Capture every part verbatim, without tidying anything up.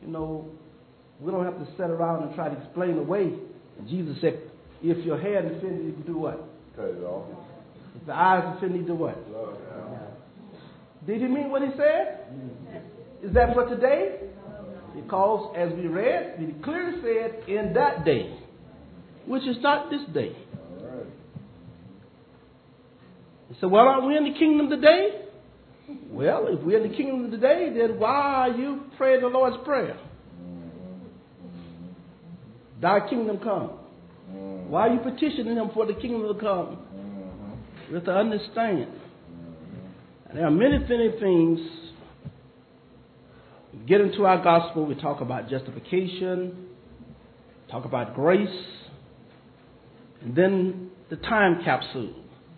you know, we don't have to sit around and try to explain away. And Jesus said, if your hand is offended, you can do what? Cut it off. If the eye is offended, you do what? Love. Did he mean what he said? Is that for today? Because as we read, he clearly said, in that day, which is not this day. All right. So, well, aren't we in the kingdom today? Well, if we're in the kingdom today, then why are you praying the Lord's Prayer? Thy kingdom come. Mm-hmm. Why are you petitioning him for the kingdom to come? Mm-hmm. We have to understand. And there are many, many things. We get into our gospel, we talk about justification, talk about grace, and then the time capsule.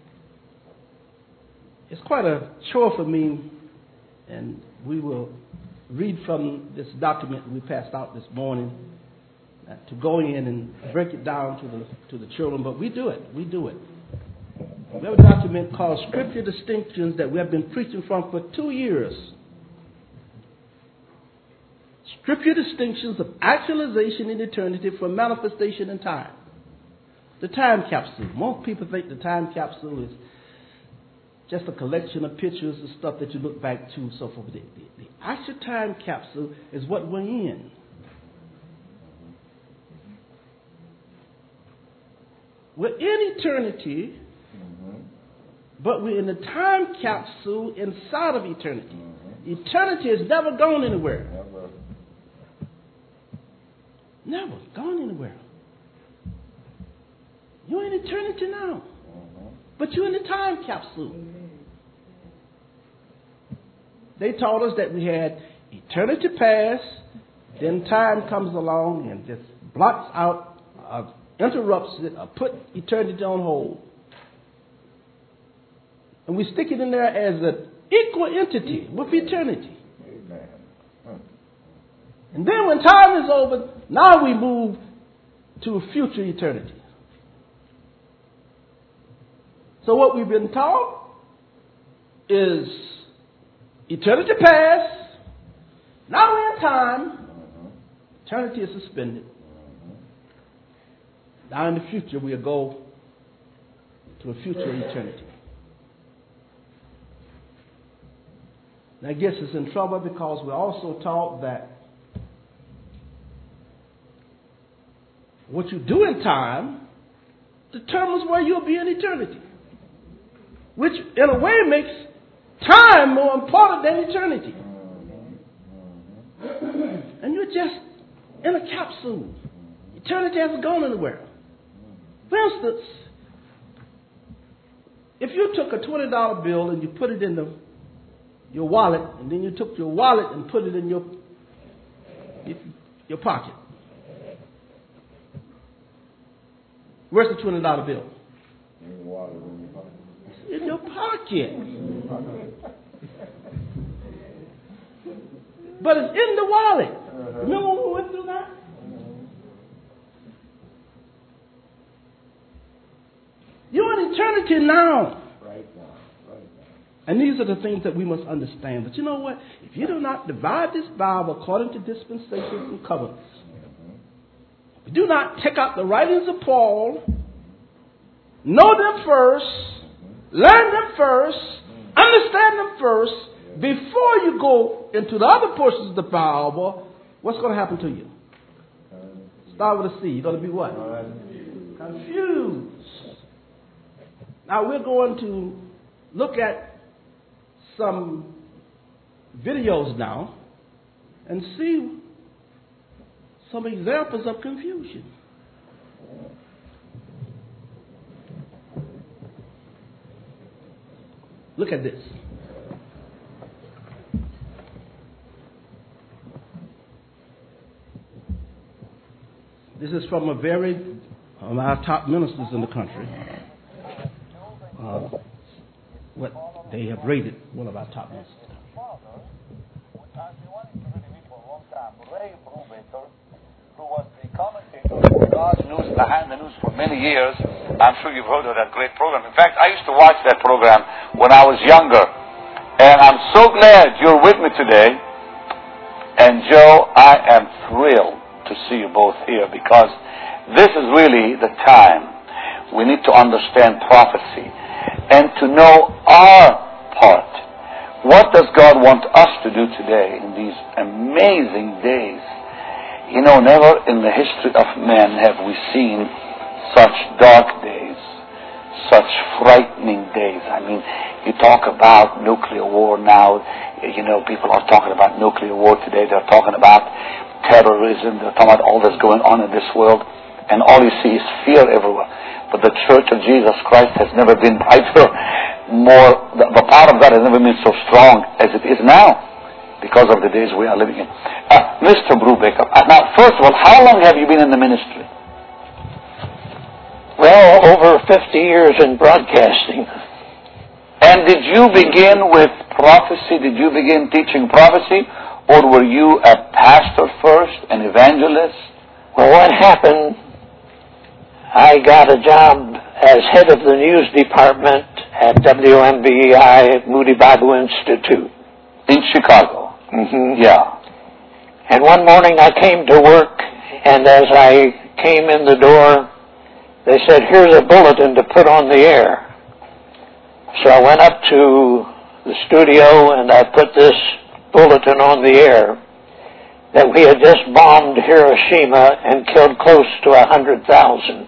It's quite a chore for me, and we will read from this document we passed out this morning uh, to go in and break it down to the to the children, but we do it. We do it. We have a document called Scripture Distinctions that we have been preaching from for two years. Scripture Distinctions of Actualization in Eternity from Manifestation in Time. The time capsule. Most people think the time capsule is just a collection of pictures and stuff that you look back to, so forth. The, the, the actual time capsule is what we're in. We're in eternity, mm-hmm. but we're in the time capsule inside of eternity. Mm-hmm. Eternity has never gone anywhere. Never. Never gone anywhere. You're in eternity now. Mm-hmm. But you're in the time capsule. They taught us that we had eternity past, then time comes along and just blocks out, uh, interrupts it, or put eternity on hold. And we stick it in there as an equal entity with eternity. Amen. Hmm. And then when time is over, now we move to a future eternity. So what we've been taught is eternity past, now we're in time, Mm-hmm. eternity is suspended. Mm-hmm. Now in the future we'll go to a future eternity. Now I guess it's in trouble because we're also taught that what you do in time determines where you'll be in eternity. Which, in a way, makes time more important than eternity. And you're just in a capsule. Eternity hasn't gone anywhere. For instance, if you took a twenty dollar bill and you put it in the, your wallet, and then you took your wallet and put it in your, your pocket, where's the twenty dollar bill? In the water, in your pocket. In your pocket. But it's in the wallet. Uh-huh. Remember when we went through that? Mm-hmm. You're in eternity now. Right now. Right now. And these are the things that we must understand. But you know what? If you do not divide this Bible according to dispensations and covenants, Mm-hmm. if you do not take out the writings of Paul, know them first, learn them first, understand them first, before you go into the other portions of the Bible, what's going to happen to you? Start with a C. You're going to be what? Confused. Now we're going to look at some videos now and see some examples of confusion. Look at this. This is from a very, um, our top ministers in the country. Uh, what they have rated one of our top ministers. Who was the commentator for God's News Behind the News for many years. I'm sure you've heard of that great program. In fact, I used to watch that program when I was younger. And I'm so glad you're with me today. And Joe, I am thrilled to see you both here because this is really the time we need to understand prophecy and to know our part. What does God want us to do today in these amazing days? You know, never in the history of man have we seen such dark days, such frightening days. I mean, you talk about nuclear war now. You know, people are talking about nuclear war today. They're talking about terrorism. They're talking about all that's going on in this world. And all you see is fear everywhere. But the Church of Jesus Christ has never been brighter, more, the, the power of God has never been so strong as it is now because of the days we are living in. Uh, Mister Brubaker, uh, now, first of all, how long have you been in the ministry? Well, over fifty years in broadcasting. And did you begin with prophecy? Did you begin teaching prophecy? Or were you a pastor first, an evangelist? Well, what happened, I got a job as head of the news department at W M B E I, Moody Bible Institute. In Chicago? Mm-hmm. Yeah. And one morning I came to work, and as I came in the door, they said, here's a bulletin to put on the air. So I went up to the studio and I put this bulletin on the air that we had just bombed Hiroshima and killed close to a hundred thousand.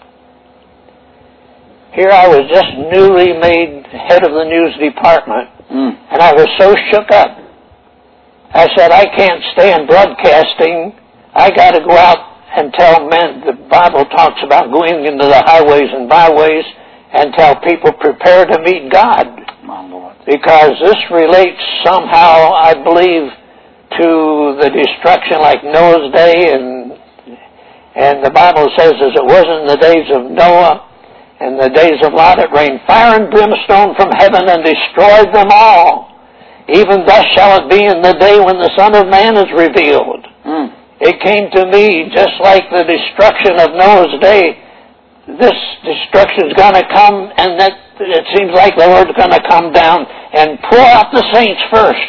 Here I was just newly made head of the news department, mm. and I was so shook up. I said, I can't stay in broadcasting. I got to go out and tell men. The Bible talks about going into the highways and byways and tell people prepare to meet God. My Lord. Because this relates somehow, I believe, to the destruction like Noah's day, and and the Bible says, as it was in the days of Noah and the days of Lot, it rained fire and brimstone from heaven and destroyed them all. Even thus shall it be in the day when the Son of Man is revealed. Mm. It came to me just like the destruction of Noah's day. This destruction is going to come, and that it seems like the Lord's going to come down and pour out the saints first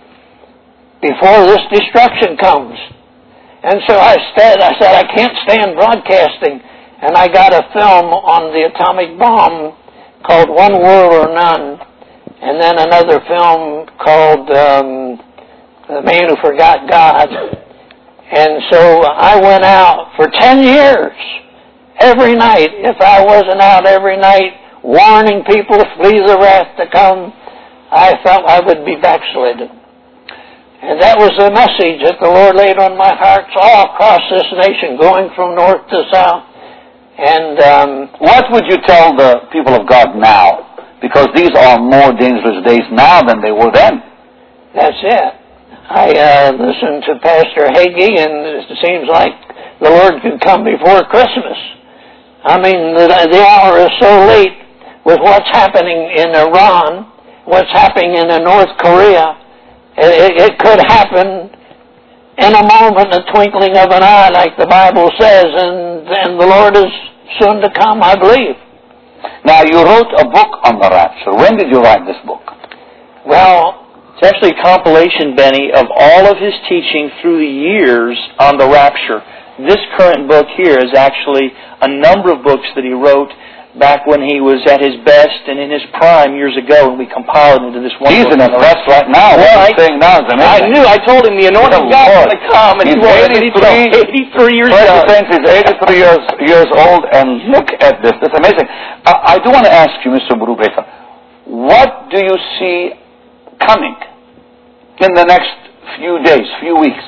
before this destruction comes. And so I said, I said, I can't stand broadcasting. And I got a film on the atomic bomb called One World or None, and then another film called um, The Man Who Forgot God. And so I went out for ten years, every night. If I wasn't out every night warning people to flee the wrath to come, I felt I would be backslidden. And that was the message that the Lord laid on my heart all across this nation, going from north to south. And um, what would you tell the people of God now? Because these are more dangerous days now than they were then. That's it. I uh, listened to Pastor Hagee, and it seems like the Lord could come before Christmas. I mean, the, the hour is so late with what's happening in Iran, what's happening in North Korea. It, it could happen in a moment, a twinkling of an eye, like the Bible says, and, and the Lord is soon to come, I believe. Now, you wrote a book on the rapture. When did you write this book? Well, it's actually a compilation, Benny, of all of his teaching through the years on the rapture. This current book here is actually a number of books that he wrote back when he was at his best and in his prime years ago, and we compiled into this one He's book. in his best right now. Well, what I, he's saying now is amazing. I knew. I told him the anointing of God was going to come, and he's he was eighty-three, eighty-three years old. old. He's eighty-three years, years old, and look at this. That's amazing. Uh, I do want to ask you, Mister Brubaker, what do you see coming in the next few days, few weeks?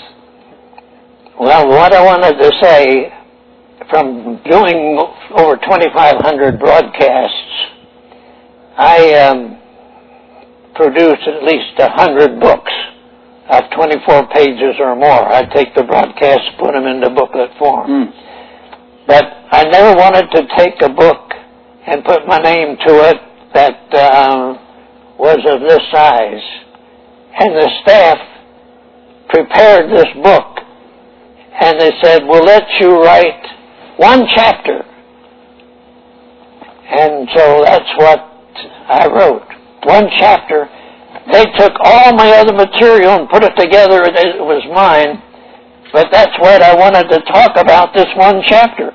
Well, what I wanted to say, from doing over twenty-five hundred broadcasts, I um, produced at least one hundred books of twenty-four pages or more. I take the broadcasts, put them into booklet form. Mm. But I never wanted to take a book and put my name to it that uh, was of this size. And the staff prepared this book, and they said, we'll let you write one chapter. And so that's what I wrote. One chapter. They took all my other material and put it together. It was mine. But that's what I wanted to talk about this one chapter.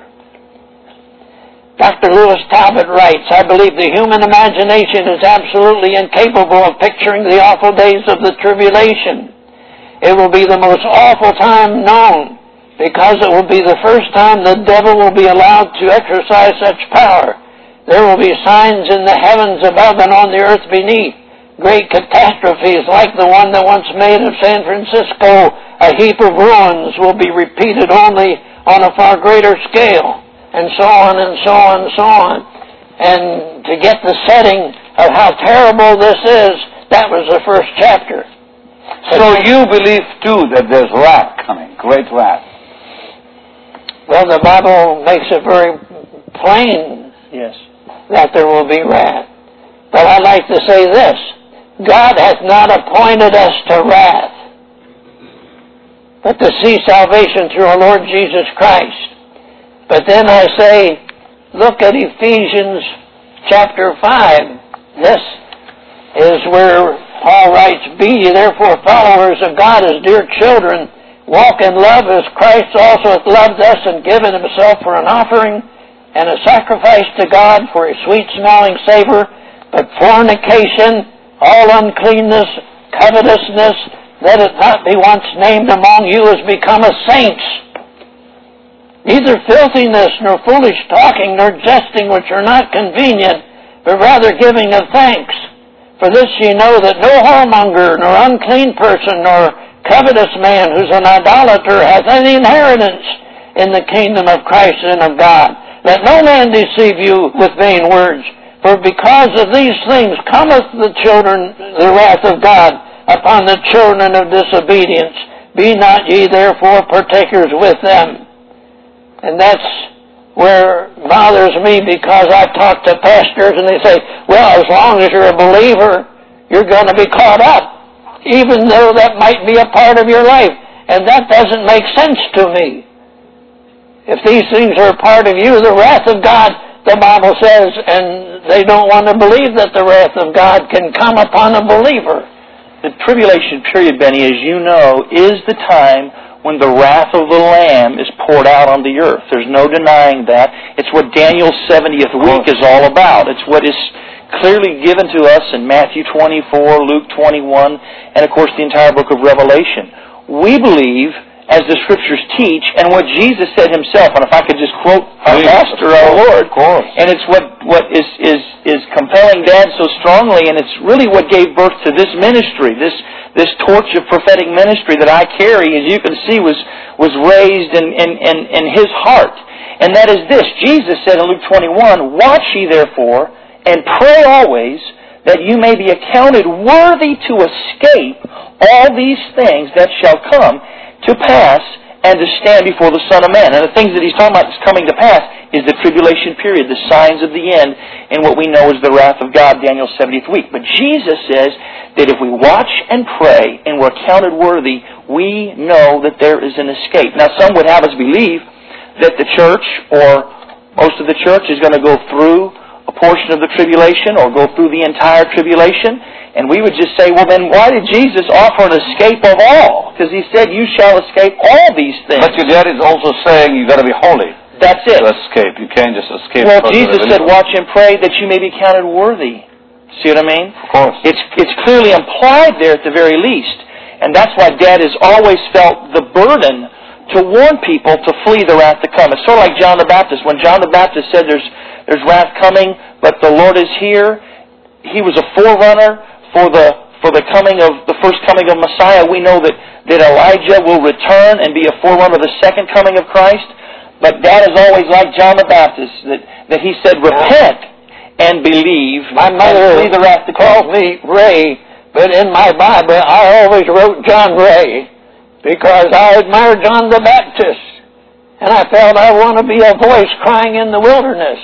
Doctor Lewis Talbot writes, I believe the human imagination is absolutely incapable of picturing the awful days of the tribulation. It will be the most awful time known, because it will be the first time the devil will be allowed to exercise such power. There will be signs in the heavens above and on the earth beneath. Great catastrophes like the one that once made of San Francisco a heap of ruins will be repeated only on a far greater scale, and so on and so on and so on. And to get the setting of how terrible this is, that was the first chapter. So you believe too that there's wrath coming, great wrath? Well, the Bible makes it very plain, yes, that there will be wrath. But I'd like to say this. God hath not appointed us to wrath, but to see salvation through our Lord Jesus Christ. But then I say, look at Ephesians chapter five. This is where Paul writes, Be ye therefore followers of God as dear children, walk in love as Christ also hath loved us and given himself for an offering and a sacrifice to God for a sweet-smelling savor. But fornication, all uncleanness, covetousness, let it not be once named among you as becometh saints. Neither filthiness, nor foolish talking, nor jesting, which are not convenient, but rather giving of thanks. For this ye know that no whoremonger, nor unclean person, nor covetous man, who's an idolater, hath any inheritance in the kingdom of Christ and of God. Let no man deceive you with vain words. For because of these things cometh the children, the wrath of God, upon the children of disobedience. Be not ye therefore partakers with them. And that's where it bothers me, because I've talked to pastors and they say, well, as long as you're a believer, you're going to be caught up, even though that might be a part of your life. And that doesn't make sense to me. If these things are a part of you, the wrath of God, the Bible says, and they don't want to believe that the wrath of God can come upon a believer. The tribulation period, Benny, as you know, is the time when the wrath of the Lamb is poured out on the earth. There's no denying that. It's what Daniel's seventieth week is all about. It's what is clearly given to us in Matthew twenty-four, Luke twenty-one, and of course the entire book of Revelation. We believe, as the Scriptures teach, and what Jesus said himself, and if I could just quote our Master, our Lord, of course. And it's what, what is, is, is compelling Dad so strongly, and it's really what gave birth to this ministry, this this torch of prophetic ministry that I carry, as you can see, was, was raised in, in, in, in his heart. And that is this. Jesus said in Luke twenty-one, Watch ye therefore, and pray always, that you may be accounted worthy to escape all these things that shall come to pass, and to stand before the Son of Man. And the things that he's talking about that's coming to pass is the tribulation period, the signs of the end, and what we know is the wrath of God, Daniel's seventieth week. But Jesus says that if we watch and pray and we're counted worthy, we know that there is an escape. Now, some would have us believe that the church, or most of the church, is going to go through a portion of the tribulation or go through the entire tribulation. And we would just say, well, then why did Jesus offer an escape of all? Because he said, you shall escape all these things. But your dad is also saying you've got to be holy. That's it. To escape. You can't just escape. Well, Jesus said, watch and pray that you may be counted worthy. See what I mean? Of course. It's, it's clearly implied there at the very least. And that's why Dad has always felt the burden to warn people to flee the wrath to come. It's sort of like John the Baptist. When John the Baptist said there's, there's wrath coming, but the Lord is here, he was a forerunner for the for the coming of the first coming of Messiah. We know that, that Elijah will return and be a forerunner of the second coming of Christ. But Dad is always like John the Baptist, that, that he said, repent and believe. My mother and the wrath to called come. me Ray, but in my Bible I always wrote John Ray, because I admire John the Baptist. And I felt I want to be a voice crying in the wilderness.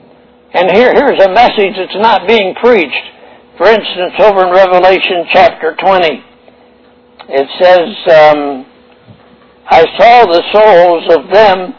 And here, here's a message that's not being preached. For instance, over in Revelation chapter twenty, it says, um, I saw the souls of them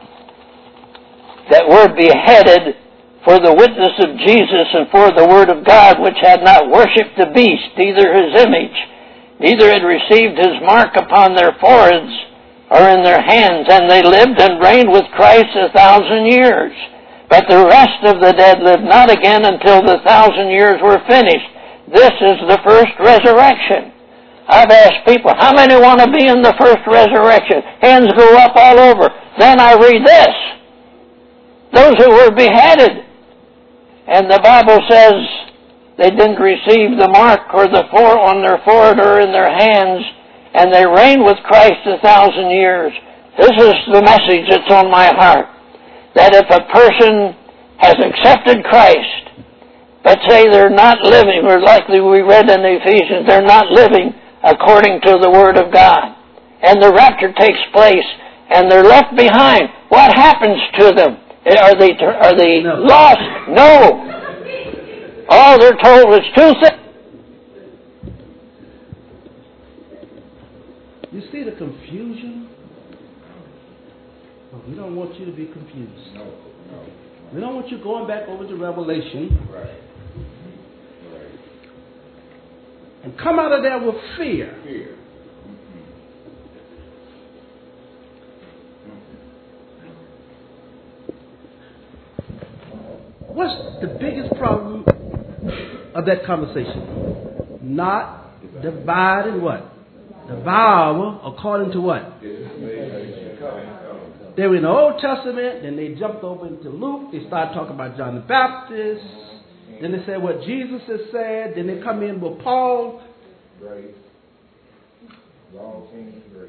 that were beheaded for the witness of Jesus and for the word of God, which had not worshipped the beast, neither his image, neither had received his mark upon their foreheads, are in their hands, and they lived and reigned with Christ a thousand years. But the rest of the dead lived not again until the thousand years were finished. This is the first resurrection. I've asked people, how many want to be in the first resurrection? Hands go up all over. Then I read this. Those who were beheaded. And the Bible says they didn't receive the mark or the fore on their forehead or in their hands, and they reigned with Christ a thousand years. This is the message that's on my heart. That if a person has accepted Christ, but say they're not living, or likely we read in Ephesians, they're not living according to the Word of God, and the rapture takes place, and they're left behind, what happens to them? Are they are they No. lost? No. All they're told is two things. You see the confusion? Well, we don't want you to be confused. No, no. We don't want you going back over to Revelation Right. Right. and come out of there with fear. Fear. What's the biggest problem of that conversation? Not dividing what? Devour according to what? They were in the Old Testament, then they jumped over into Luke, they started talking about John the Baptist, then they said what Jesus has said, then they come in with Paul. Grace. All things grace.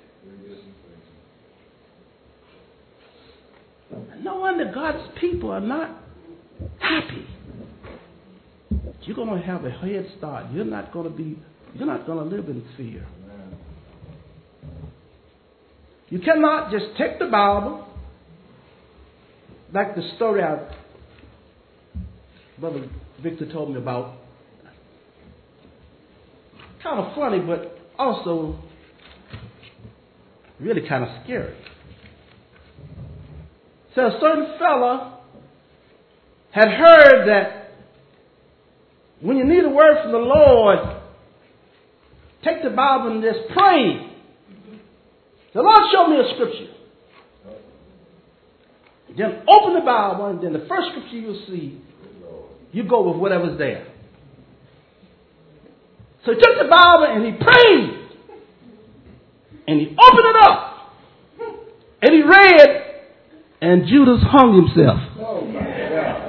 No wonder God's people are not happy. You're going to have a head start. You're not going to be, you're not going to live in fear. You cannot just take the Bible, like the story I, Brother Victor told me about. Kind of funny, but also really kind of scary. So a certain fella had heard that when you need a word from the Lord, take the Bible and just pray. The Lord showed me a scripture. Then open the Bible, and then the first scripture you'll see, you go with whatever's there. So he took the Bible and he prayed. And he opened it up. And he read, and Judas hung himself. Oh my God.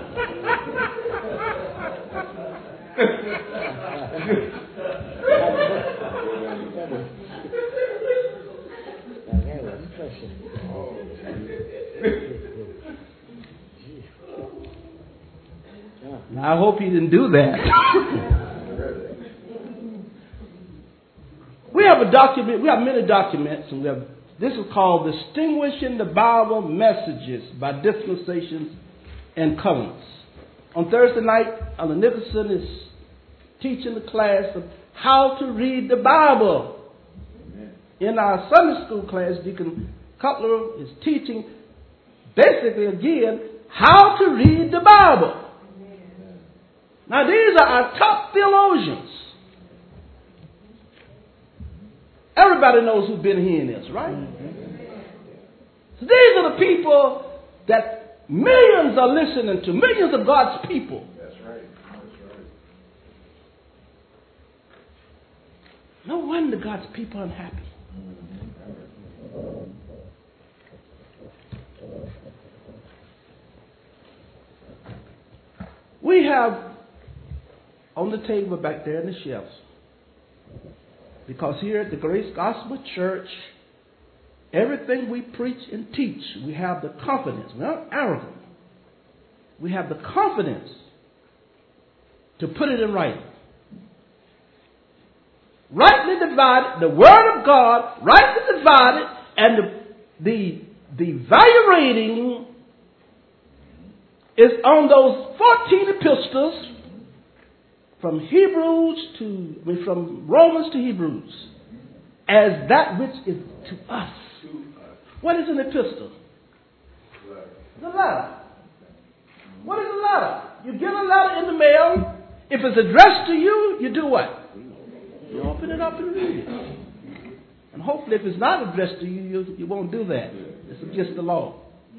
Now I hope he didn't do that. We have a document, we have many documents, and we have, this is called Distinguishing the Bible Messages by Dispensations and Covenants. On Thursday night, Alan Nicholson is teaching the class of how to read the Bible. Amen. In our Sunday school class, Deacon Cutler is teaching basically again how to read the Bible. Amen. Now these are our top theologians. Everybody knows who's been hearing this, right? Mm-hmm. So these are the people that millions are listening to, millions of God's people. That's right. That's right. No wonder God's people are unhappy. We have on the table back there in the shelves, because here at the Grace Gospel Church, everything we preach and teach, we have the confidence. We're not arrogant. We have the confidence to put it in writing. Rightly divided, the Word of God, rightly divided, and the, the, the value rating is on those fourteen epistles from Hebrews to, from Romans to Hebrews, as that which is to us. What is an epistle? It's a letter. What is a letter? You get a letter in the mail. If it's addressed to you, you do what? You open it up and read it. And hopefully if it's not addressed to you, you, you won't do that. It's against the law.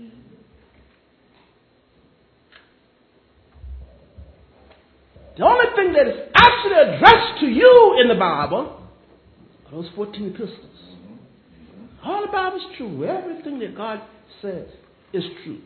The only thing that is actually addressed to you in the Bible are those fourteen epistles. All the Bible is true. Everything that God says is true.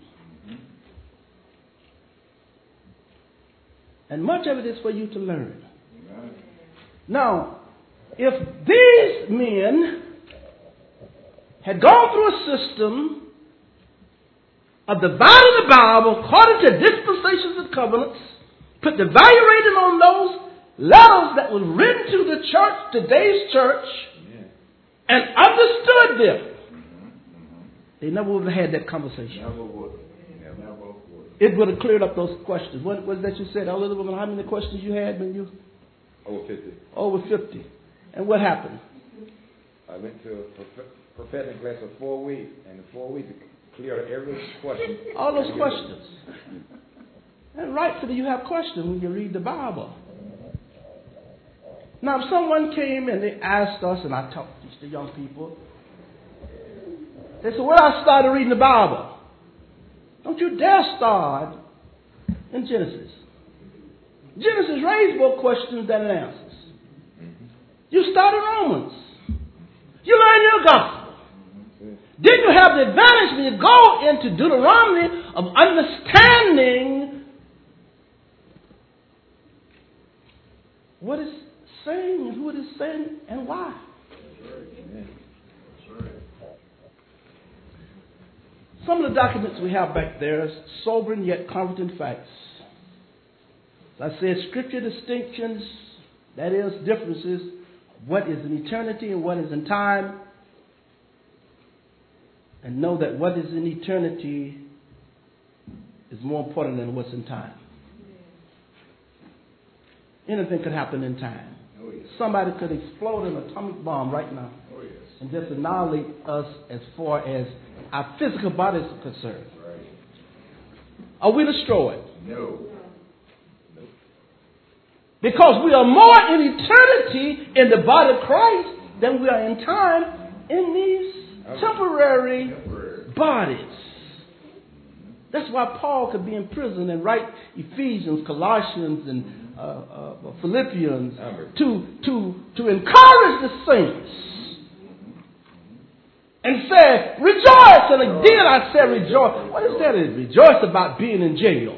And much of it is for you to learn. Now, if these men had gone through a system of dividing the Bible according to dispensations and covenants, put the value rating on those letters that were written to the church, today's church, and understood them, they never would have had that conversation. Never would. Never would. It would have cleared up those questions. What was that you said, Elder Woman? How many questions you had when you? Over fifty. Over fifty. And what happened? I went to a prof- professing class for four weeks, and in four weeks it cleared every question. All those questions. And rightfully you have questions when you read the Bible. Now, if someone came and they asked us, and I talked to the young people, they said, well, I started reading the Bible. Don't you dare start in Genesis. Genesis raised more questions than it answers. You start in Romans. You learn your gospel. Then you have the advantage when you go into Deuteronomy of understanding what it's saying and who it is saying and why. Some of the documents we have back there is sobering yet comforting facts. As I said, scripture distinctions, that is, differences, what is in eternity and what is in time. And know that what is in eternity is more important than what's in time. Anything could happen in time. Oh, yes. Somebody could explode an atomic bomb right now Oh, yes. and just annihilate us as far as our physical bodies are concerned. Right. Are we destroyed? No. Because we are more in eternity in the body of Christ than we are in time in these temporary bodies. That's why Paul could be in prison and write Ephesians, Colossians, and uh, uh, Philippians to, to, to encourage the saints. And said, rejoice. And again I said rejoice. What is that? Rejoice about being in jail.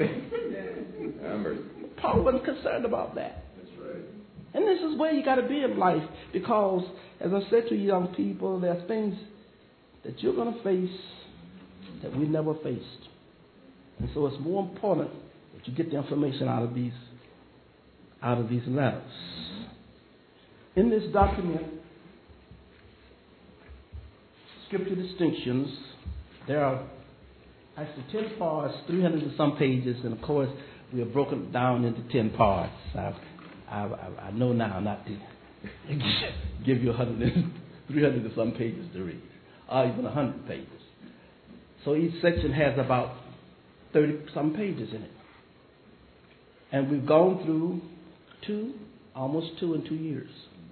Paul wasn't concerned about that. That's right. And this is where you got to be in life. Because, as I said to you young people, there are things that you're going to face that we never faced. And so it's more important that you get the information out of these, out of these letters. In this document, Scripture Distinctions, there are actually ten parts, three hundred and some pages, and of course we have broken down into ten parts. I've, I've, I know now not to give you one hundred, three hundred and some pages to read, or even one hundred pages. So each section has about thirty some pages in it. And we've gone through two, almost two in two years.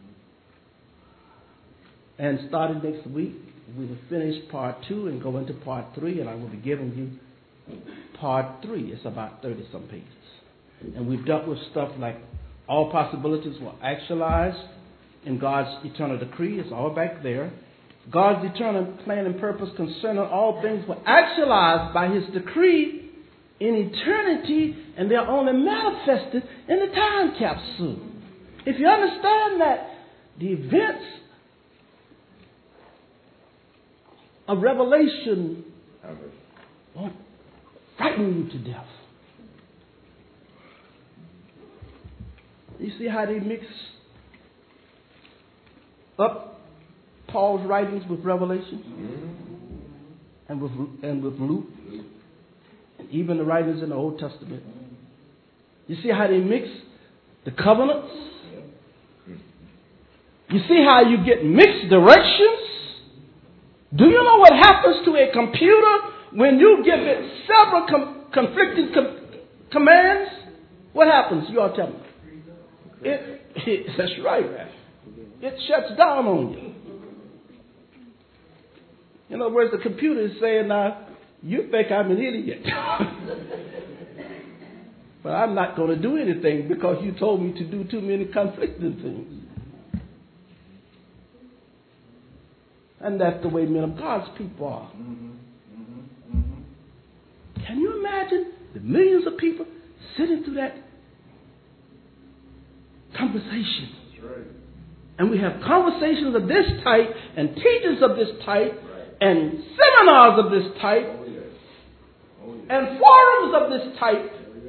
And starting next week, we will finish part two and go into part three, and I will be giving you part three. It's about thirty some pages. And we've dealt with stuff like all possibilities were actualized in God's eternal decree. It's all back there. God's eternal plan and purpose concerning all things were actualized by His decree in eternity, and they're only manifested in the time capsule. If you understand that, the events of Revelation won't frighten you to death. You see how they mix up Paul's writings with Revelation and with and with Luke, and even the writings in the Old Testament. You see how they mix the covenants. You see how you get mixed directions. Do you know what happens to a computer when you give it several com- conflicting com- commands? What happens? You all tell me. It, it, that's right. It shuts down on you. In other words, the computer is saying, now, you think I'm an idiot. But I'm not going to do anything because you told me to do too many conflicting things. And that's the way men of God's people are. Mm-hmm. Mm-hmm. Mm-hmm. Can you imagine the millions of people sitting through that conversation? That's right. And we have conversations of this type and teachings of this type right. and seminars of this type oh, yes. Oh, yes. and forums of this type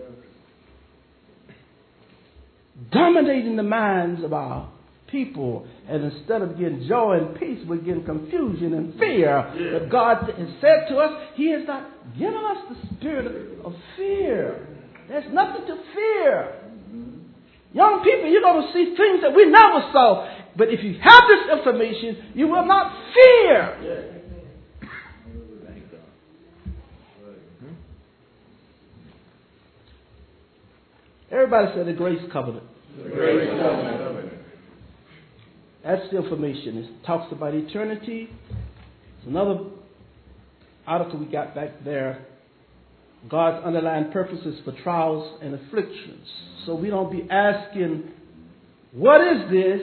dominating the minds of our people. And instead of getting joy and peace, we're getting confusion and fear. Yeah. But God has said to us, He has not given us the spirit of fear. There's nothing to fear. Mm-hmm. Young people, you're going to see things that we never saw. But if you have this information, you will not fear. Yeah. Everybody said the grace covenant. The grace covenant. That's the information. It talks about eternity. It's another article we got back there. God's underlying purposes for trials and afflictions. So we don't be asking, what is this?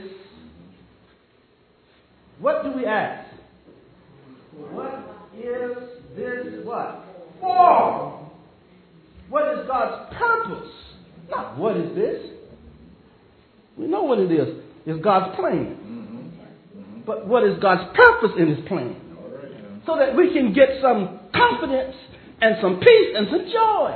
What do we ask? What is this what? For? What is God's purpose? Not what is this? We know what it is. It's God's plan. Mm-hmm. Mm-hmm. But what is God's purpose in His plan? Right, yeah. So that we can get some confidence and some peace and some joy.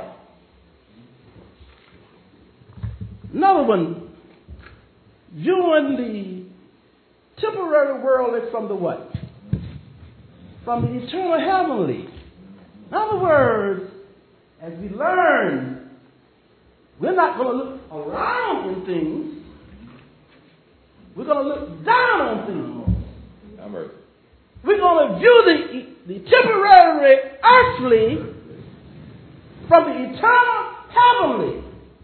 Another one, viewing the temporary world from the what? From the eternal heavenly. In other words, as we learn, we're not going to look around in things. We're going to look down on things. I'm right. We're going to view the, the temporary earthly from the eternal heavenly.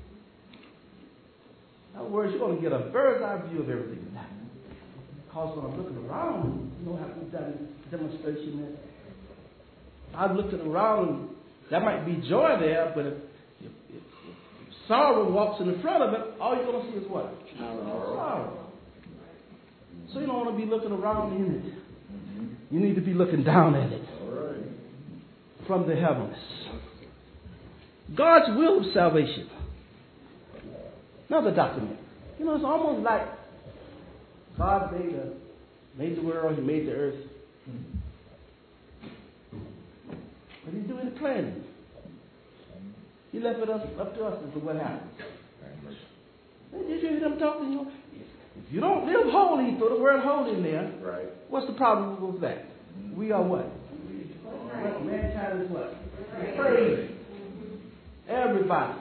In other words, you're going to get a bird's eye view of everything. Because when I'm looking around, you know how we've done a demonstration there. I've looked around, there might be joy there, but if, if, if, if sorrow walks in the front of it, all you're going to see is what? Sorrow. Sorrow. So you don't want to be looking around in it. You need to be looking down at it. From the heavens. God's will of salvation. Another document. You know, it's almost like God made, a, made the world, He made the earth. But He's doing the planning. He left it us, up to us as to what happens. Did you hear them talking? You know, if you don't live holy, throw the word holy in there. Right. What's the problem with that? We are what? Mankind is what? Praise. Everybody.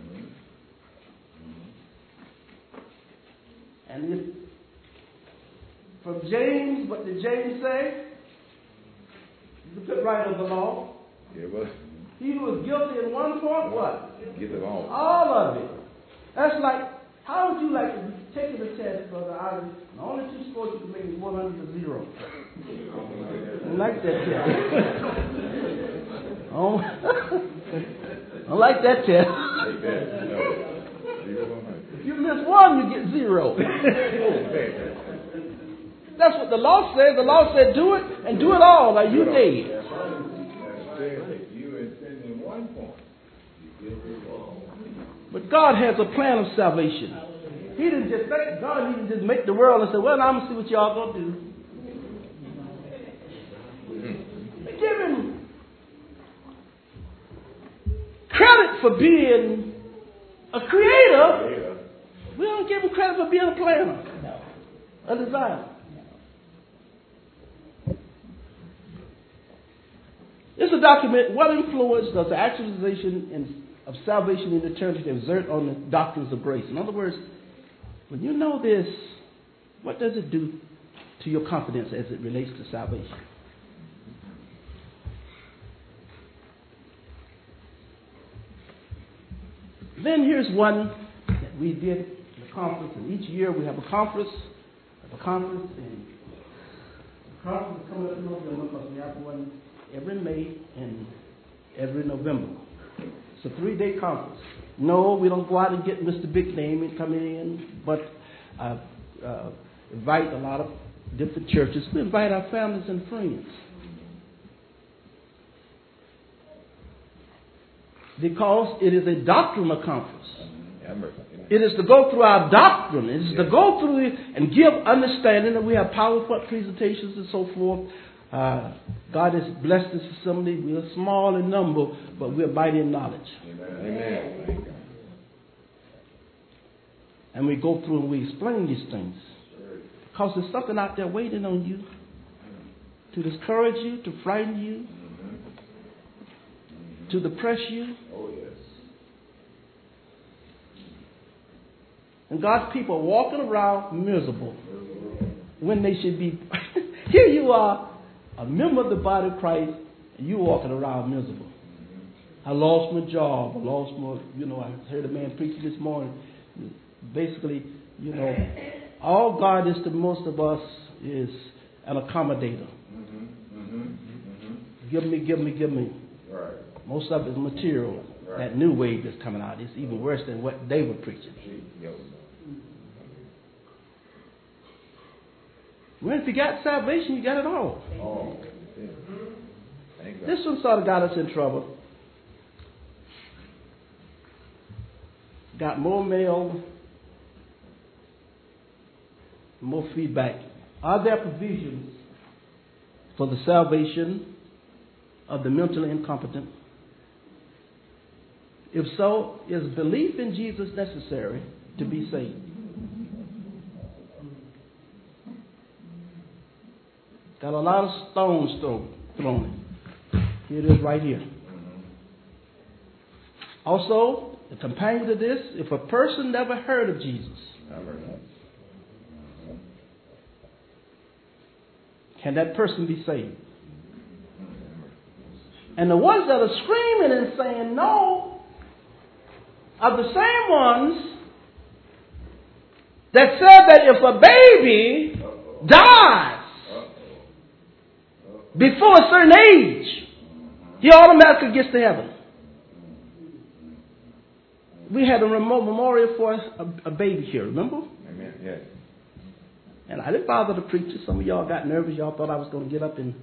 And if, from James, what did James say? The fifth right of the law. Yeah, but he who was guilty in one point, what? Get it all. All of it. That's like, how would you like to be taking a test for the Irish? The only two scores you can make is one hundred to zero. I don't like that test. Oh, I don't like that test. If you miss one, you get zero. That's what the law says. The law said do it and do it all. Like you did. But God has a plan of salvation. He didn't just make, God didn't just make the world and say, well, now I'm going to see what y'all going to do. They give Him credit for being a creator. We don't give Him credit for being a planner, a designer. It's a document. What influence does the actualization in, of salvation in eternity exert on the doctrines of grace? In other words, when you know this, what does it do to your confidence as it relates to salvation? Then here's one that we did in the conference, and each year we have a conference, have a conference, and the conference is coming up in November because we have one every May and every November. It's a three-day conference. No, we don't go out and get Mister Big Name and come in, but I uh, invite a lot of different churches. We invite our families and friends. Because it is a doctrinal conference. It is to go through our doctrine. It is to go through it and give understanding. And we have PowerPoint presentations and so forth. Uh, God has blessed this assembly. We are small in number, but we are mighty in knowledge. Amen. And we go through and we explain these things. Because there's something out there waiting on you to discourage you, to frighten you, to depress you. Oh, yes. And God's people are walking around miserable when they should be. Here you are, a member of the body of Christ, and you walking around miserable. I lost my job. I lost my, you know, I heard a man preaching this morning. Basically, you know, all God is to most of us is an accommodator. Mm-hmm. Mm-hmm. Mm-hmm. Give me, give me, give me. Right. Most of it is material. Right. That new wave that's coming out is even worse than what they were preaching. Well, if you got salvation, you got it all. Oh. Thank God. This one sort of got us in trouble. Got more mail, more feedback. Are there provisions for the salvation of the mentally incompetent? If so, is belief in Jesus necessary to be saved? Got a lot of stones thrown, thrown in. Here it is right here. Also, the companion to this, if a person never heard of Jesus, can that person be saved? And the ones that are screaming and saying no are the same ones that said that if a baby dies before a certain age, he automatically gets to heaven. We had a remote memorial for a, a baby here, remember? Amen. Yes. And I didn't bother to preach it. Some of y'all got nervous. Y'all thought I was going to get up and...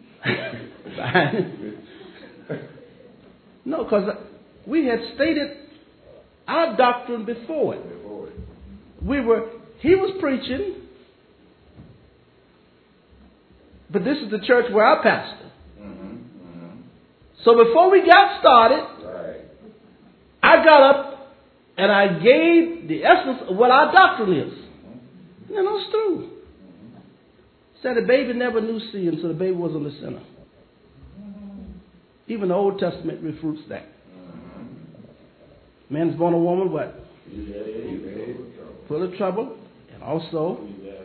No, because we had stated our doctrine before it. We were, he was preaching, but this is the church where I pastor. Mm-hmm. Mm-hmm. So before we got started, Right. I got up and I gave the essence of what our doctrine is. And it was true. Said the baby never knew sin, so the baby wasn't a sinner. Even the Old Testament refutes that. Man's born a woman, what? Full of trouble. And also,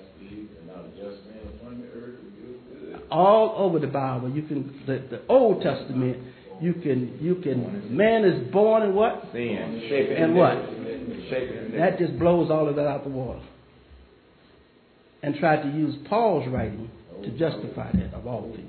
all over the Bible, you can, the, the Old Testament, you can, you can, man is born in what? Sin. Shaping And what? Shaping That just blows all of that out the water. And tried to use Paul's writing to justify that of all things.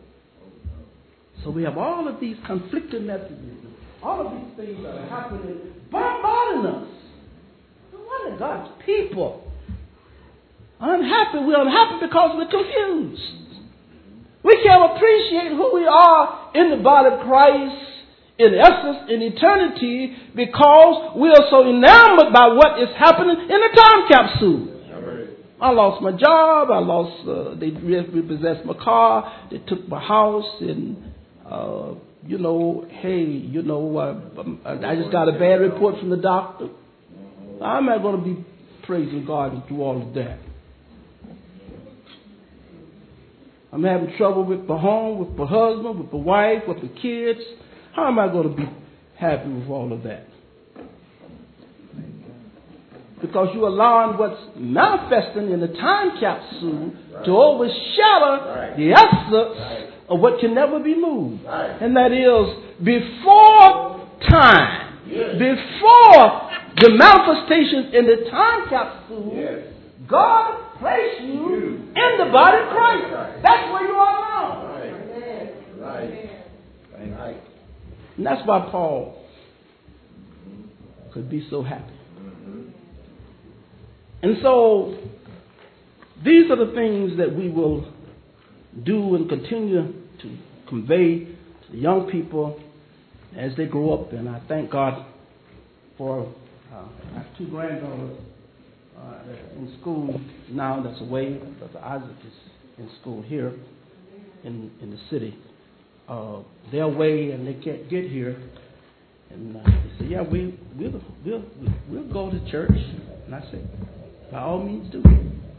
So we have all of these conflicting messages, all of these things that are happening, bombarding us. No wonder God's people are unhappy. We're unhappy because we're confused. We can't appreciate who we are in the body of Christ, in essence, in eternity, because we are so enamored by what is happening in the time capsule. I lost my job. I lost. Uh, they repossessed my car. They took my house, and uh, you know, hey, you know, uh, I just got a bad report from the doctor. I'm not going to be praising God through all of that. I'm having trouble with my home, with my husband, with my wife, with the kids. How am I going to be happy with all of that? Because you're allowing what's manifesting in the time capsule right. to overshadow right. the essence right. of what can never be moved. Right. And that is before time, yes. before the manifestations in the time capsule, yes. God placed you, you in the body of Christ. Right. That's where you are now. Right. Right. And that's why Paul could be so happy. And so, these are the things that we will do and continue to convey to the young people as they grow up. And I thank God for uh, I have two granddaughters uh, in school now that's away. Brother Isaac is in school here in, in the city. Uh, they're away and they can't get here. And uh, they say, yeah, we, we'll, we'll, we'll go to church. And I said, by all means do.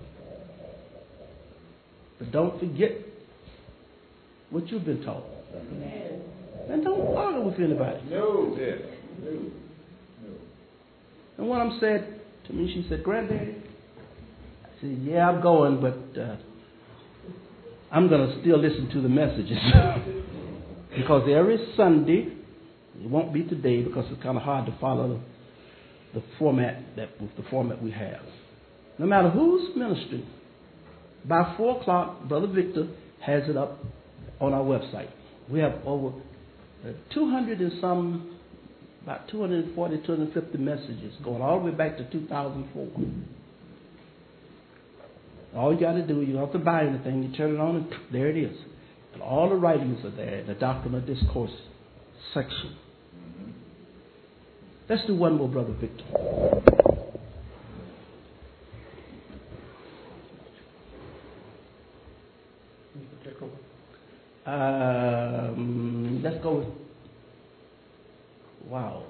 But don't forget what you've been taught. And don't argue with anybody. No. No. And one of them said to me, she said, Granddaddy, I said, yeah, I'm going, but uh, I'm going to still listen to the messages. Because every Sunday, it won't be today because it's kind of hard to follow the, the format that with the format we have. No matter who's ministering, by four o'clock, Brother Victor has it up on our website. We have over uh, two hundred and some, about two hundred forty, two hundred fifty messages going all the way back to two thousand four. All you got to do, you don't have to buy anything. You turn it on and there it is. And all the writings are there in the Doctrine of Discourse section. Let's do one more, Brother Victor. Um, let's go with, wow.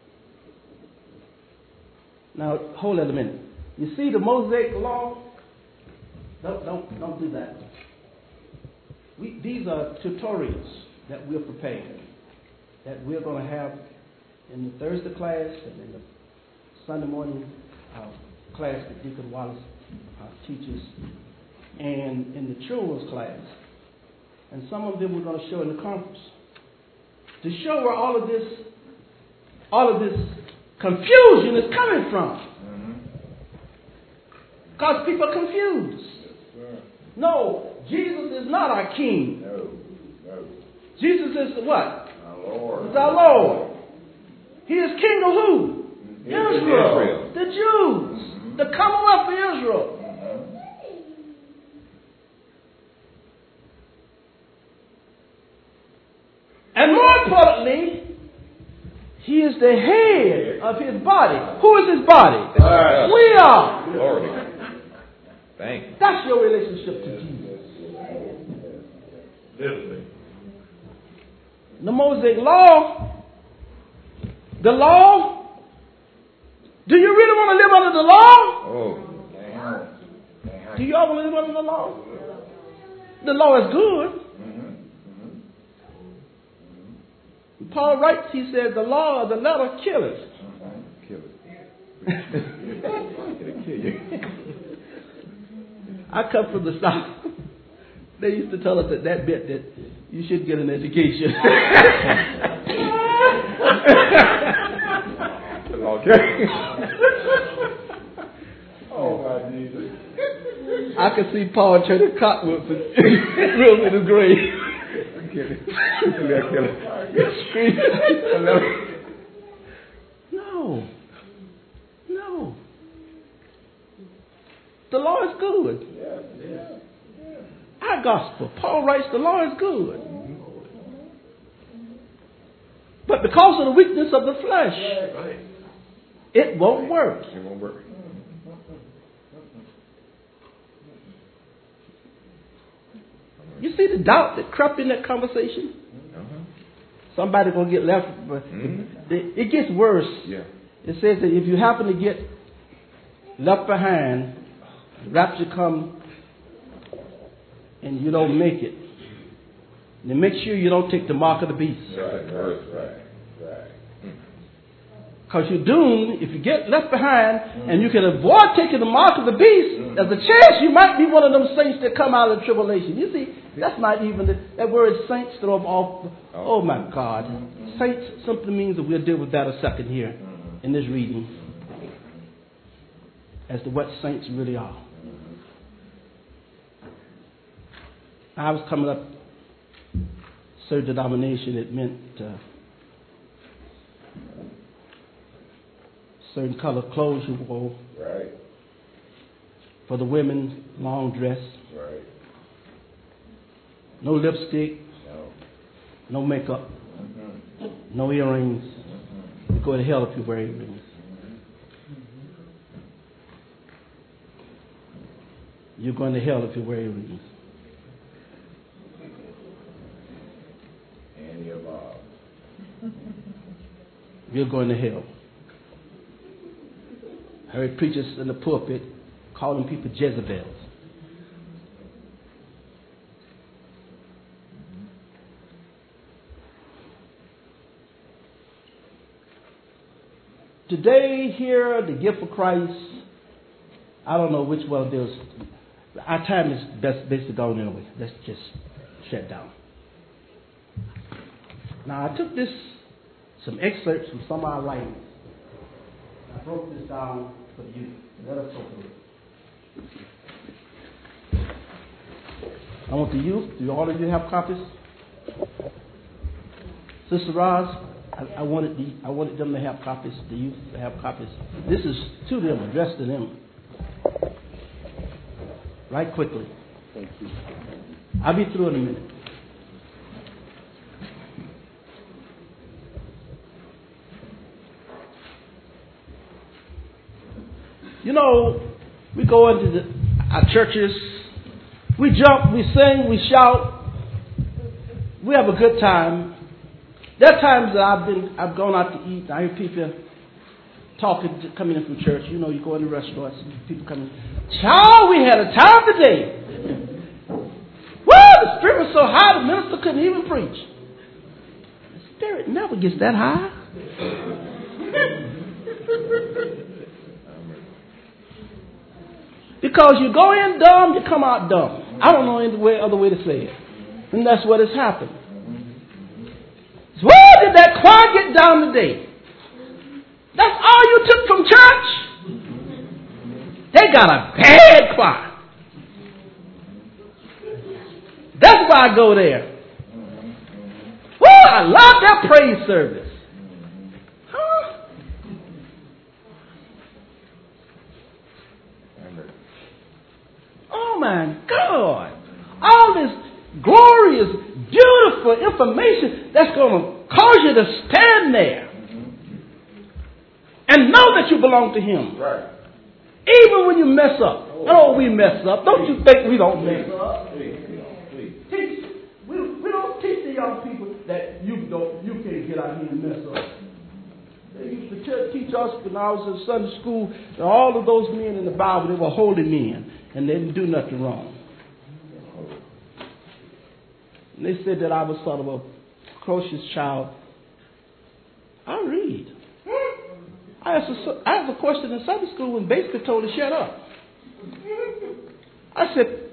Now, hold it a minute. You see the Mosaic Law? Don't, don't, don't do that. We, these are tutorials that we're preparing, that we're going to have in the Thursday class and in the Sunday morning uh, class that Deacon Wallace uh, teaches, and in the children's class. And some of them we're going to show in the conference to show where all of this, all of this confusion is coming from. Because mm-hmm. people are confused. Yes, no, Jesus is not our King. No, no. Jesus is what? Our Lord. He's our Lord. He is King of who? Israel. Israel. The Jews. Mm-hmm. The Commonwealth of Israel. And more importantly, he is the head of his body. Who is his body? Uh, we are. Lord. Thank you. That's your relationship to Jesus. Literally. The Mosaic Law, the law, do you really want to live under the law? Oh. Do you all want to live under the law? The law is good. Paul writes, he said, the law of the letter killeth. Kill it. It'll kill you. I come from the South. They used to tell us at that bit that you should get an education. Okay. Oh, my Jesus. I could see Paul turning cottonwoods and real in his grave. Kill it. Kill it. Kill it. No. No. The law is good. Yeah, yeah, yeah. Our gospel, Paul writes, the law is good. But because of the weakness of the flesh, Right. it won't work. It won't work. You see the doubt that crept in that conversation? Somebody gonna get left, but Mm-hmm. it, it gets worse. Yeah. It says that if you happen to get left behind, the rapture come, and you don't make it, then make sure you don't take the mark of the beast. Right, right, right, right. Because you're doomed. If you get left behind and you can avoid taking the mark of the beast, there's a chance you might be one of them saints that come out of the tribulation. You see, that's not even the, that word saints throw off. Oh my God. Saints simply means that we'll deal with that a second here in this reading as to what saints really are. I was coming up, certain denomination, it meant uh, certain color clothes you wore. Right. For the women, long dress. Right. No lipstick. No. No makeup. Mm-hmm. No earrings. Mm-hmm. You go to hell if you wear earrings. You're going to hell if you wear earrings. And your mom. You're going to hell. I heard preachers in the pulpit calling people Jezebels. Today, here, the gift of Christ, I don't know which one it is. Our time is best basically gone anyway. Let's just shut down. Now, I took this, some excerpts from some of our writings. I broke this down for you. Let us go through it. I want the youth. Do all of you have copies? Sister Roz, I, I wanted the, I wanted them to have copies. The youth to have copies. This is to them, addressed to them. Right quickly. Thank you. I'll be through in a minute. You know, we go into the, our churches, we jump, we sing, we shout, we have a good time. There are times that I've been, I've gone out to eat. I hear people talking, coming in from church. You know, you go in the restaurants, people coming. Child, we had a time today. Woo! The spirit was so high, the minister couldn't even preach. The spirit never gets that high. Because you go in dumb, you come out dumb. I don't know any way, other way to say it. And that's what has happened. So where did that choir get down today? That's all you took from church? They got a bad choir. That's why I go there. Woo, I love that praise service. Huh? Oh my God. All this glorious, beautiful information that's going to cause you to stand there and know that you belong to Him. Right. Even when you mess up. Oh, we mess up. Don't you think we don't mess up? Please, please. Teach. We, we don't teach the young people that you don't, you can't get out here and mess up. They used to tell, teach us when I was in Sunday school that all of those men in the Bible, they were holy men and they didn't do nothing wrong. And they said that I was sort of a precocious child. I read. I asked, a, I asked a question in Sunday school and basically told her to shut up. I said,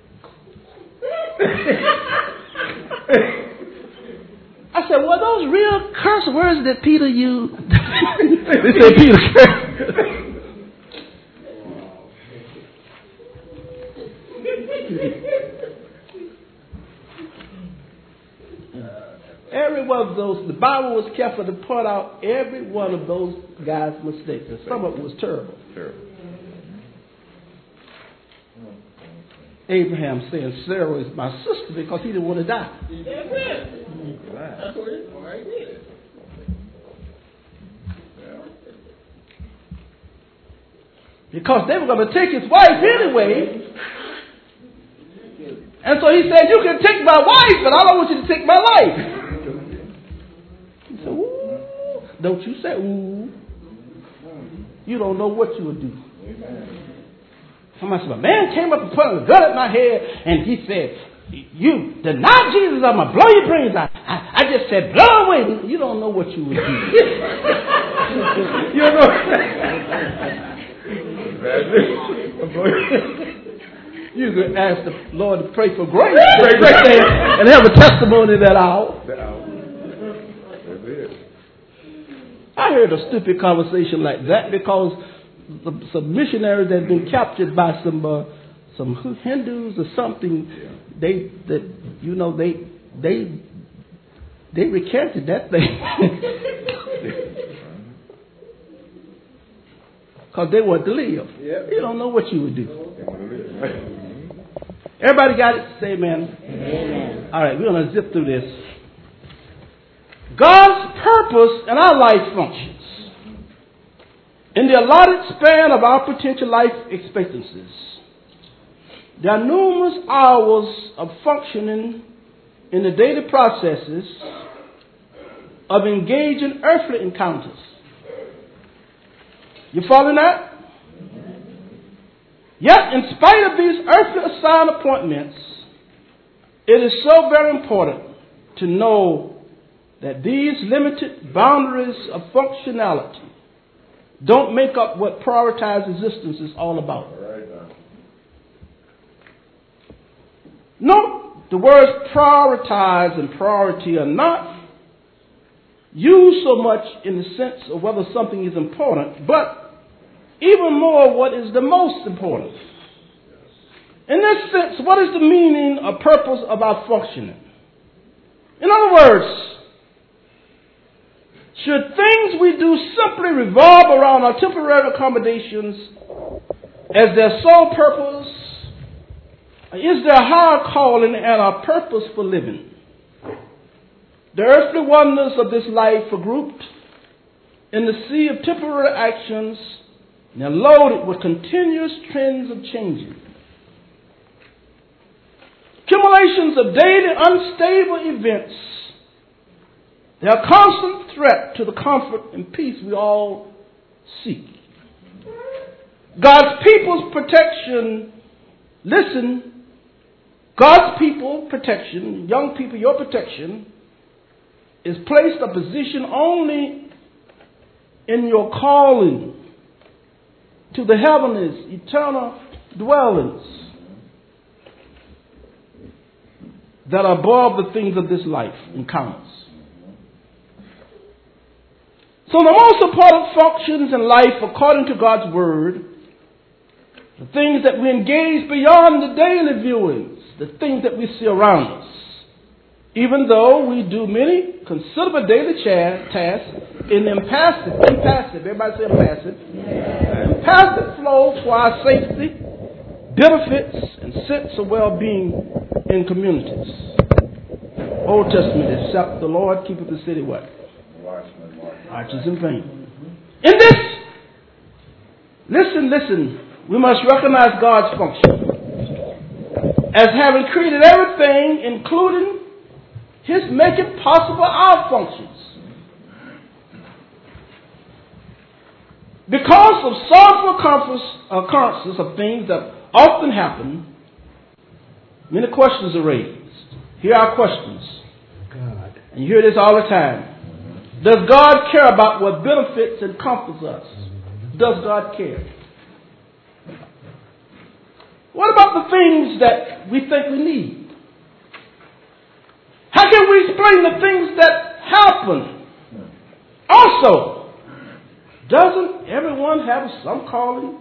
I said, well, those real curse words that Peter used. They said Peter cursed. Every one of those, the Bible was careful to point out every one of those guys' mistakes. And some of it was terrible. Terrible. Abraham saying Sarah is my sister because he didn't want to die. That's it. Because they were going to take his wife anyway. And so he said, you can take my wife, but I don't want you to take my life. He said, ooh. Don't you say, ooh. You don't know what you would do. Somebody said, a man came up and put a gun at my head, and he said, you deny Jesus, I'm going to blow your brains out. I, I just said, blow away. You don't know what you would do. You don't know. You could ask the Lord to pray for grace, pray grace and have a testimony that hour. That's it. I heard a stupid conversation like that because some, some missionaries that had been captured by some uh, some Hindus or something. They that you know they they they recanted that thing. because they want to live. Yep. You don't know what you would do. Everybody got it? Say amen. Amen. All right, we're going to zip through this. God's purpose in our life functions. In the allotted span of our potential life expectancies, there are numerous hours of functioning in the daily processes of engaging earthly encounters. You following that? Yet, in spite of these earthly assigned appointments, it is so very important to know that these limited boundaries of functionality don't make up what prioritized existence is all about. Note, the words prioritize and priority are not used so much in the sense of whether something is important, but even more what is the most important. In this sense, what is the meaning or purpose of our functioning? In other words, should things we do simply revolve around our temporary accommodations as their sole purpose? Or is there a higher calling and a purpose for living? The earthly wonders of this life are grouped in the sea of temporary actions and are loaded with continuous trends of changing. Accumulations of daily unstable events. They are a constant threat to the comfort and peace we all seek. God's people's protection, listen, God's people protection, young people, your protection, is placed a position only in your calling to the heavenlies, eternal dwellings that are above the things of this life encounters. So the most important functions in life, according to God's Word, the things that we engage beyond the daily viewings, the things that we see around us. Even though we do many considerable daily cha- tasks in impassive, impassive, everybody say impassive, yeah. impassive flow for our safety, benefits, and sense of well-being in communities. Old Testament, except the Lord keepeth the city what? Watches in vain. In this, listen, listen, we must recognize God's function as having created everything, including His making possible our functions. Because of sorrowful occurrences of things that often happen, many questions are raised. Here are questions. God. And you hear this all the time. Does God care about what benefits and comforts us? Does God care? What about the things that we think we need? How can we explain the things that happen? Also, doesn't everyone have some calling?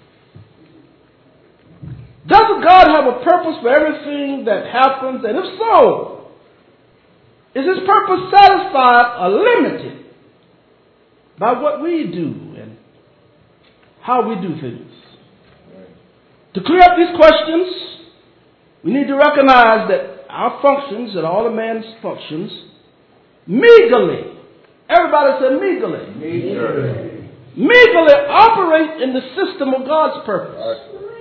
Doesn't God have a purpose for everything that happens? And if so, is His purpose satisfied or limited by what we do and how we do things? To clear up these questions, we need to recognize that our functions and all of man's functions meagerly, everybody say meagerly, meagerly, meagerly operate in the system of God's purpose.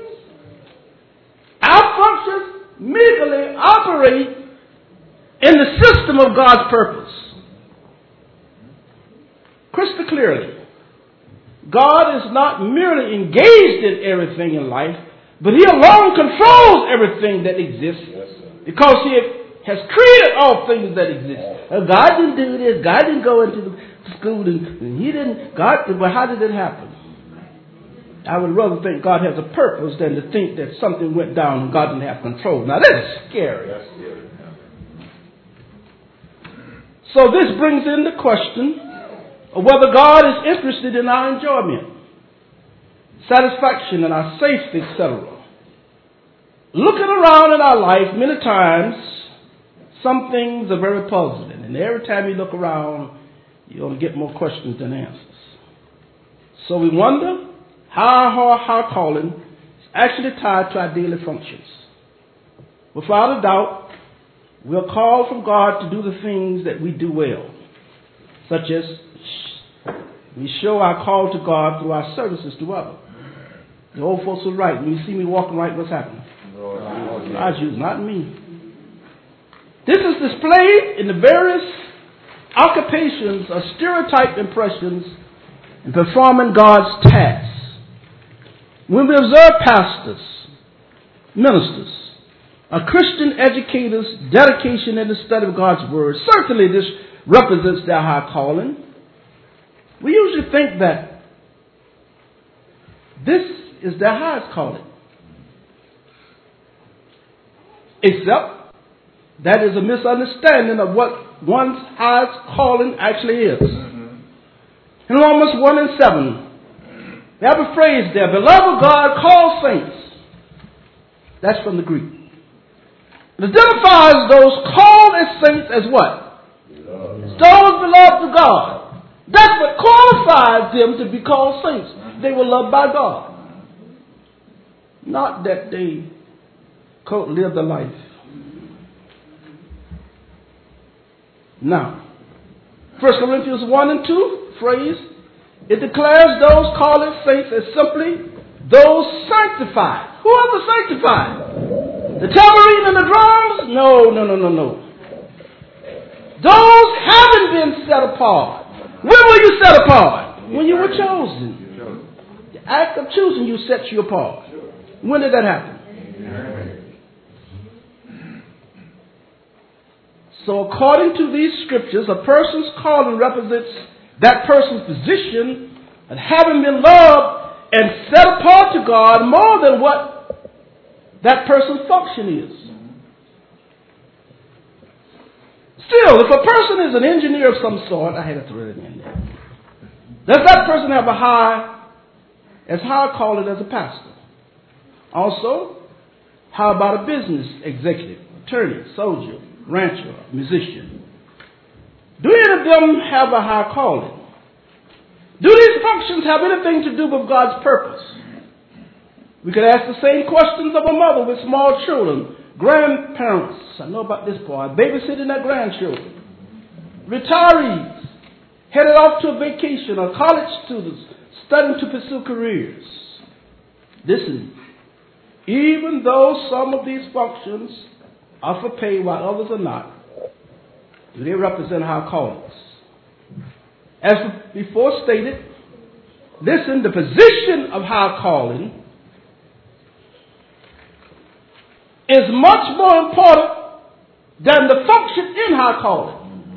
Our functions meagerly operate in the system of God's purpose. Crystal clearly, God is not merely engaged in everything in life, but He alone controls everything that exists, because He has created all things that exist. Uh, God didn't do this. God didn't go into the school, and, and He didn't. God, well, how did it happen? I would rather think God has a purpose than to think that something went down and God didn't have control. Now that is scary. That's scary. So this brings in the question of whether God is interested in our enjoyment, satisfaction, and our safety, et cetera. Looking around in our life, many times, some things are very puzzling. And every time you look around, you're going to get more questions than answers. So we wonder, High, high calling is actually tied to our daily functions. Without a doubt, we're called from God to do the things that we do well, such as we show our call to God through our services to others. The old folks are right. When you see me walking right, what's happening? God's using, not me. This is displayed in the various occupations or stereotype impressions in performing God's tasks. When we observe pastors, ministers, or Christian educators' dedication in the study of God's Word, certainly this represents their high calling. We usually think that this is their highest calling. Except that is a misunderstanding of what one's highest calling actually is. In Romans one and seven, they have a phrase there, beloved God calls saints. That's from the Greek. It identifies those called as saints as what? Beloved. Those beloved of God. That's what qualifies them to be called saints. They were loved by God. Not that they quote, lived a life. Now, First Corinthians one and two phrase, it declares those called as saints as simply those sanctified. Who are the sanctified? The tambourine and the drums? No, no, no, no, no. Those haven't been set apart. When were you set apart? When you were chosen. The act of choosing you sets you apart. When did that happen? So according to these scriptures, a person's calling represents that person's position of having been loved and set apart to God more than what that person's function is. Still, if a person is an engineer of some sort, I had to throw it in there. Does that person have a high, as high a calling as a pastor? Also, how about a business executive, attorney, soldier, rancher, musician? Do any of them have a high calling? Do these functions have anything to do with God's purpose? We could ask the same questions of a mother with small children, grandparents, I know about this boy, babysitting their grandchildren, retirees, headed off to a vacation, or college students studying to pursue careers. Listen, even though some of these functions are for pay while others are not, do they represent high callings? As before stated, listen, the position of high calling is much more important than the function in high calling.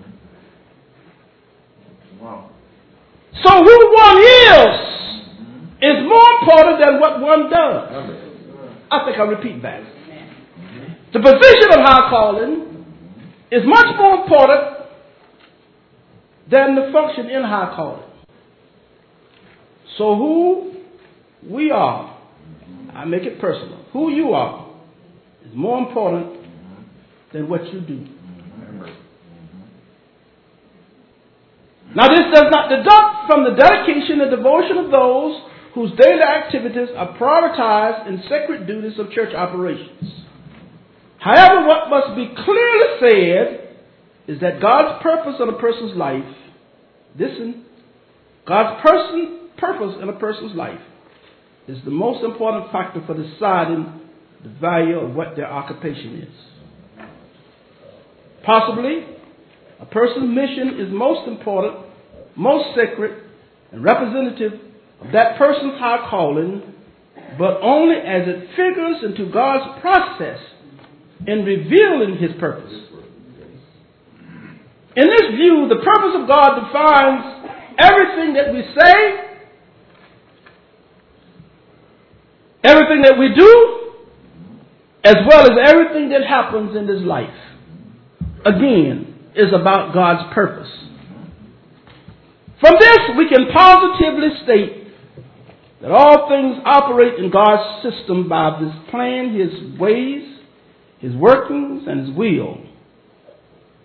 Wow. So who one is is more important than what one does. I think I'll repeat that. The position of high calling is much more important than the function in high calling. So who we are, I make it personal, who you are is more important than what you do. Now this does not deduct from the dedication and devotion of those whose daily activities are prioritized in sacred duties of church operations. However, what must be clearly said is that God's purpose in a person's life, listen, God's person, purpose in a person's life is the most important factor for deciding the value of what their occupation is. Possibly, a person's mission is most important, most sacred, and representative of that person's high calling, but only as it figures into God's process in revealing His purpose. In this view, the purpose of God defines everything that we say, everything that we do, as well as everything that happens in this life. Again, is about God's purpose. From this, we can positively state that all things operate in God's system by His plan, His ways, His workings, and His will.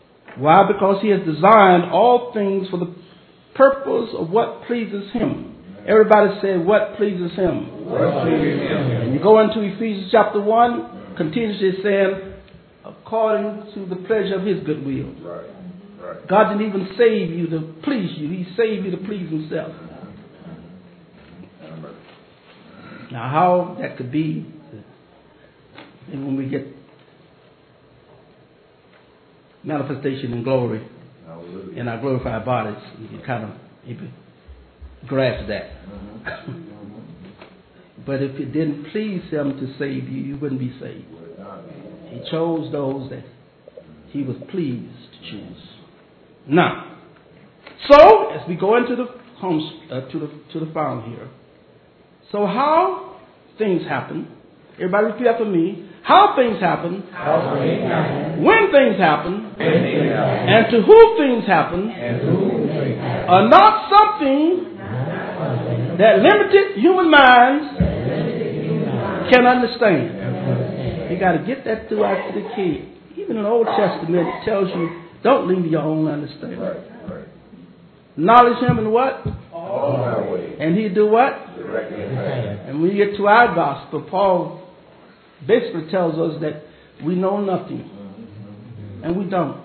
Why? Because He has designed all things for the purpose of what pleases Him. Everybody said, what pleases him? What pleases him? And you go into Ephesians chapter one, continuously saying, according to the pleasure of his good will. Right. Right. God didn't even save you to please you. He saved you to please himself. Now, how that could be, and when we get manifestation in glory in our glorified bodies, you can kind of maybe grasp that. But if it didn't please him to save you, you wouldn't be saved. He chose those that he was pleased to choose. Now, so as we go into the homes uh, to the to the fountain here, so how things happen? Everybody repeat after me. How things happen, How things happen. when things happen, When things happen. and to who things happen, And who things happen. are not something that limited human minds can understand. You got to get that throughout to the kid. Even in the Old Testament, it tells you, don't lean to your own understanding. Right. Right. Knowledge him in what? All our ways. And he do what? Direct and fast. And when you get to our gospel, Paul basically tells us that we know nothing. And we don't.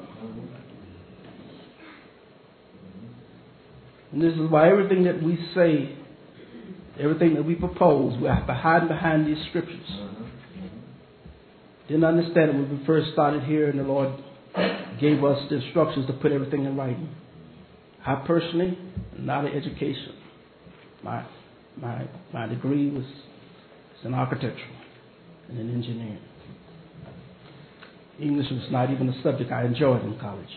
And this is why everything that we say, everything that we propose, we have to hide behind these scriptures. Didn't understand it when we first started here, and the Lord gave us the instructions to put everything in writing. I personally, not an education. My my my degree was in architecture and in engineering. English was not even a subject I enjoyed in college.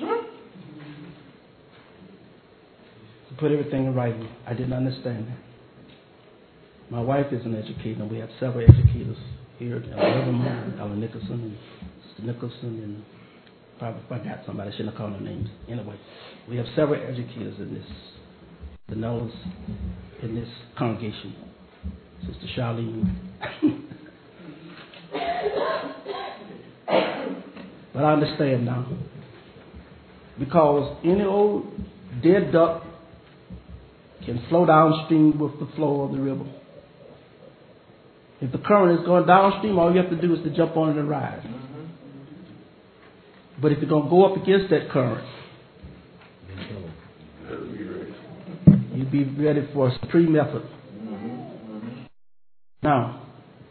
To put everything in writing, I didn't understand that. My wife is an educator, and we have several educators here at Livermore, Ellen Nicholson, and Mister Nicholson, and probably forgot somebody, I shouldn't have called their names. Anyway, we have several educators in this, the knows in this congregation. Sister Charlene. But I understand now. Because any old dead duck can flow downstream with the flow of the river. If the current is going downstream, all you have to do is to jump on it and ride. But if you're going to go up against that current, you be ready for a supreme effort. Now,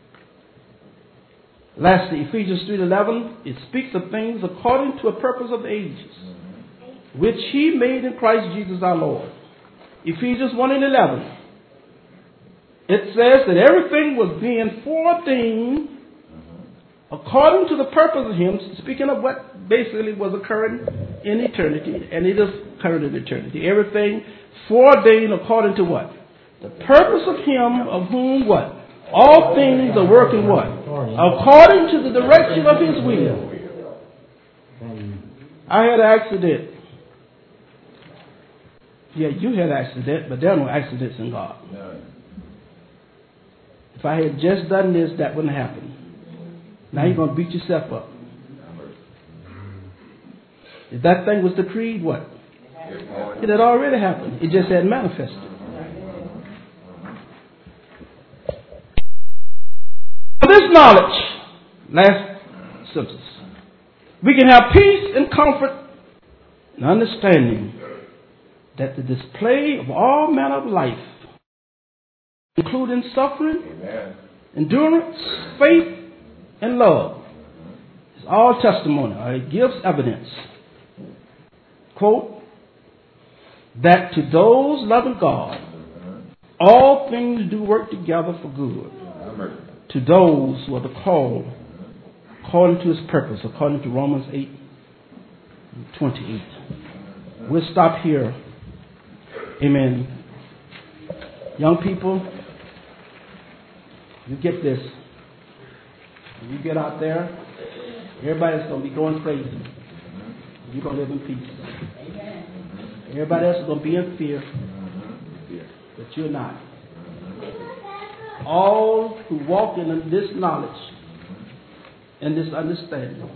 lastly, Ephesians three eleven, it speaks of things according to a purpose of the ages, which he made in Christ Jesus our Lord. Ephesians one and eleven, it says that everything was being foreordained according to the purpose of him, speaking of what basically was occurring in eternity, and it is current in eternity. Everything foreordained according to what? The purpose of him of whom what? All things are working what? According to the direction of his will. I had an accident. Yeah, you had an accident, but there are no accidents in God. If I had just done this, that wouldn't happen. Now you're going to beat yourself up. If that thing was decreed, what? It had already happened. It just hadn't manifested. This knowledge, last sentence, we can have peace and comfort and understanding that the display of all manner of life, including suffering, Amen. Endurance, faith, and love, is all testimony, or it gives evidence, quote, that to those loving God, all things do work together for good. To those who are the called according to his purpose, according to Romans eight twenty-eight. We'll stop here. Amen. Young people, you get this. When you get out there, everybody's going to be going crazy. You're going to live in peace. Everybody else is going to be in fear, but you're not. All who walk in this knowledge and this understanding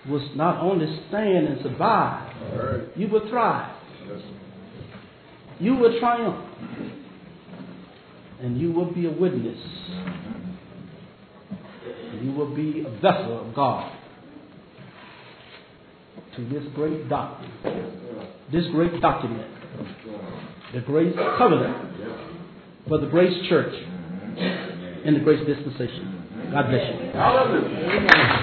will not only stand and survive, you will thrive. You will triumph. And you will be a witness. You will be a vessel of God to this great doctrine, this great document, the great covenant for the Grace Church in the Grace Dispensation. God bless you. Hallelujah.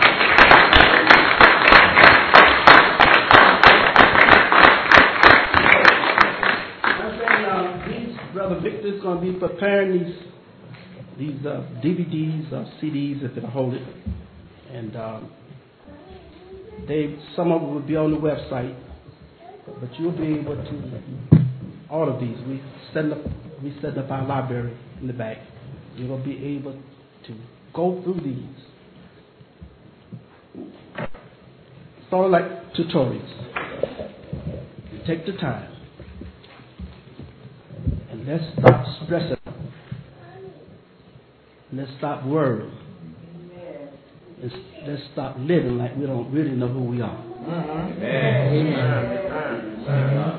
Brother Victor is going to be preparing these these uh, D V Ds or C Ds if it'll hold it, and um, they some of them will be on the website, but you'll be able to all of these. We set up we set up our library in the back. You're going to be able to go through these, sort of like tutorials. You take the time. Let's stop stressing. Let's stop worrying. Let's, let's stop living like we don't really know who we are. Amen. Amen.